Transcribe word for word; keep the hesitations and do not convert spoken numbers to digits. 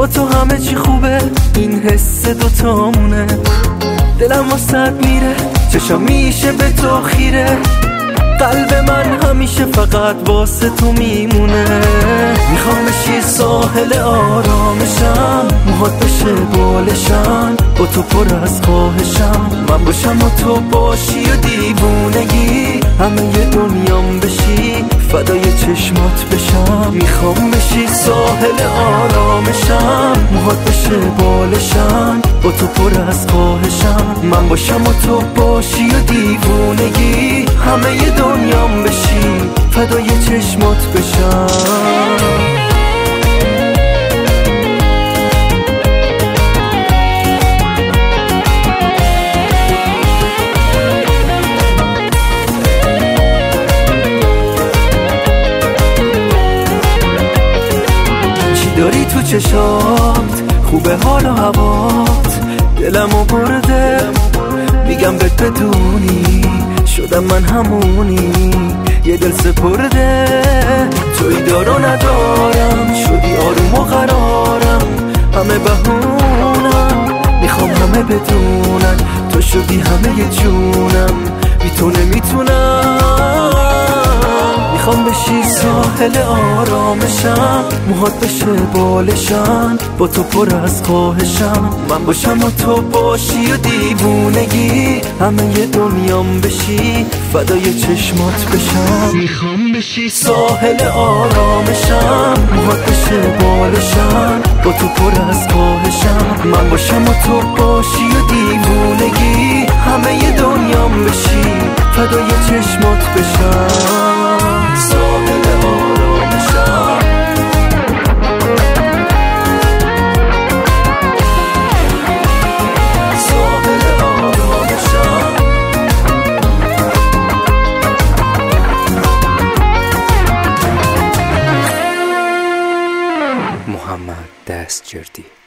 با تو همه چی خوبه، این حس دوتامونه. دلم واسد میره، چشم میشه به تو خیره. قلب من همیشه فقط واسه تو میمونه. میخوام بشی ساحل آرامشم، موهات بشه بالشم، با تو پر از خواهشم. من باشم و تو باشی و دیوونگی همه ی دنیام بشی، فدای چشمات بشم. میخوام بشی ساحل آرامشم، موهات بشه بالشم، با تو پر از خواهشم. من باشم و تو باشی و دیوونگی همه ی دنیام بشی، فدای چشمات بشم. داری تو چشات خوبه حال و هوات، دلمو برده میگم بهت بدونی، شدم من همونی یه دل سپرده. توی دارو ندارم، شدی آروم و قرارم، همه بهونم میخوام همه بدونن، تو شدی همه ی جونم، بی تو نمیتونم. میخوام بشی ساحل آرامشم، موهات بشه بالشم، با تو پر از خواهشم. من باشم و تو باشی و دیوونگی همه ی دنیام بشی، فدای چشمات بشم. میخوام بشی ساحل آرامشم، موهات بشه بالشم، با تو پر از خواهشم. من باشم و تو باشی و دیوونگی همه ی دنیام بشی، فدای چشمات بشم. ساحل آرامشم، ساحل آرامشم. محمد دستجردی.